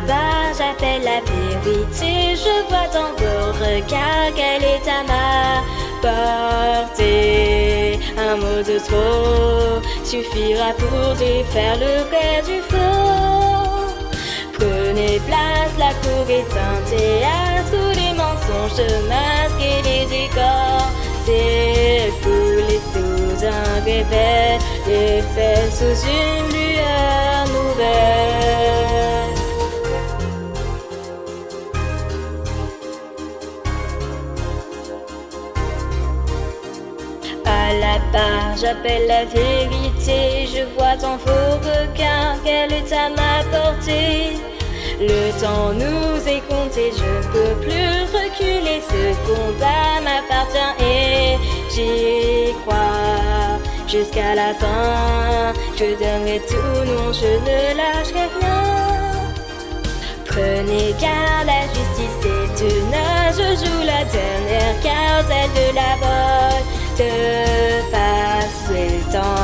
bas, j'appelle la vérité. Je vois dans vos regards quelle est à ma portée. Un mot de trop suffira pour défaire le vrai du faux. Prenez place, la cour est un théâtre où les mensonges se masquent et les décors s'effouler sous un réveil, les faits sous une lueur nouvelle. À la barre, j'appelle la vérité. Je vois dans vos regards qu'elle est à ma portée. Le temps nous est compté, je peux plus reculer. Ce combat m'appartient et j'y crois. Jusqu'à la fin, je donnerai tout, non, je ne lâcherai rien. Prenez garde, la justice est une heure. Je joue la dernière carte, celle de la volte face. Le temps